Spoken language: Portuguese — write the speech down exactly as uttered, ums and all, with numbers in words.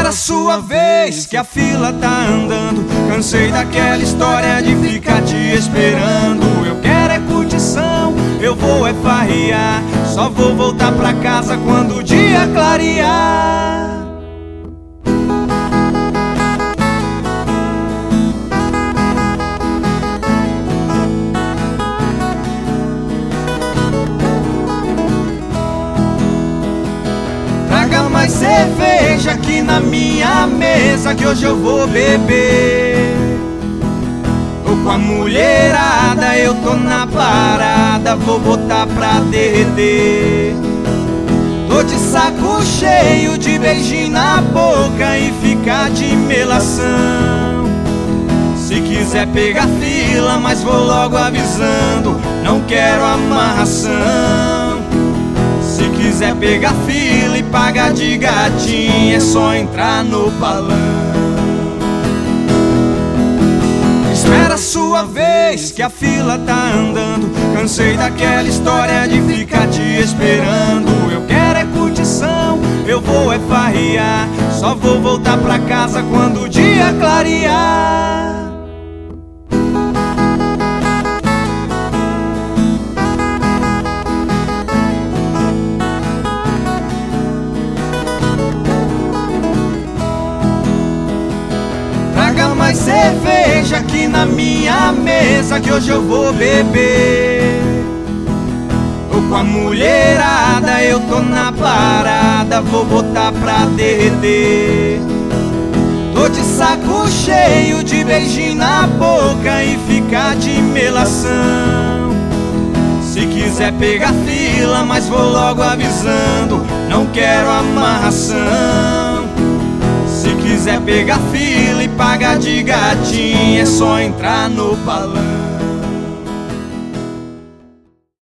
Espera a sua vez que a fila tá andando. Cansei daquela história de ficar te esperando. Eu quero é curtição, eu vou é farrear. Só vou voltar pra casa quando o dia clarear. Traga mais cerveja aqui na minha mesa, que hoje eu vou beber. Tô com a mulherada, eu tô na parada, vou botar pra derreter. Tô de saco cheio de beijinho na boca e ficar de melação. Se quiser pegar fila, mas vou logo avisando, não quero amarração. Se quiser pegar fila e pagar de gatinho, é só entrar no balão. Espera a sua vez que a fila tá andando. Cansei daquela história de ficar te esperando. Eu quero é curtição, eu vou é farrear. Só vou voltar pra casa quando o dia clarear. Traga mais cerveja aqui na minha mesa, que hoje eu vou beber. Tô com a mulherada, eu tô na parada, vou botar pra derreter. Tô de saco cheio de beijinho na boca e ficar de melação. Se quiser pegar fila, mas vou logo avisando, não quero amarração. Se quiser pegar fila e pagar de gatinho, é só entrar no balão.